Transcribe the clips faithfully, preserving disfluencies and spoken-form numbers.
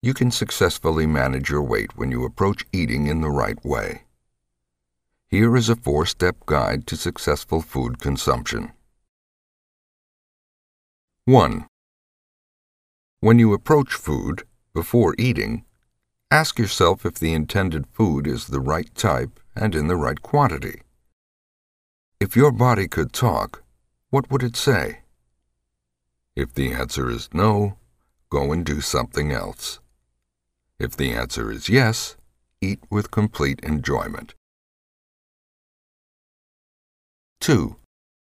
You can successfully manage your weight when you approach eating in the right way. Here is a four-step guide to successful food consumption. one. When you approach food, before eating, ask yourself if the intended food is the right type and in the right quantity. If your body could talk, what would it say? If the answer is no, go and do something else. If the answer is yes, eat with complete enjoyment. two.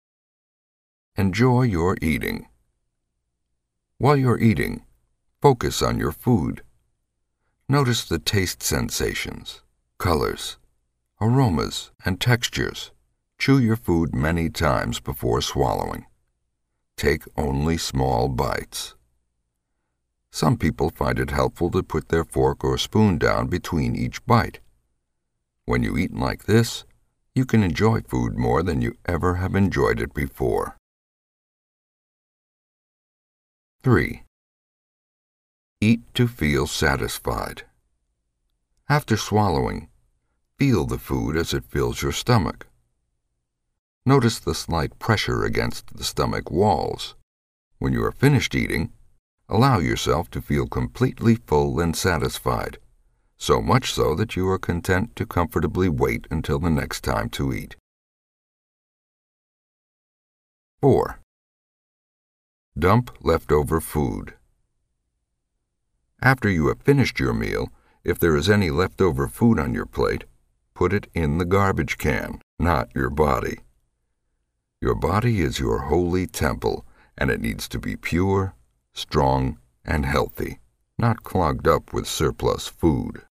Enjoy your eating. While you're eating, focus on your food. Notice the taste sensations, colors, aromas, and textures. Chew your food many times before swallowing. Take only small bites. Some people find it helpful to put their fork or spoon down between each bite. When you eat like this, you can enjoy food more than you ever have enjoyed it before. three. Eat to feel satisfied. After swallowing, feel the food as it fills your stomach. Notice the slight pressure against the stomach walls. When you are finished eating, allow yourself to feel completely full and satisfied, so much so that you are content to comfortably wait until the next time to eat. four. Dump leftover food. After you have finished your meal, if there is any leftover food on your plate, put it in the garbage can, not your body. Your body is your holy temple, and it needs to be pure, strong, and healthy, not clogged up with surplus food.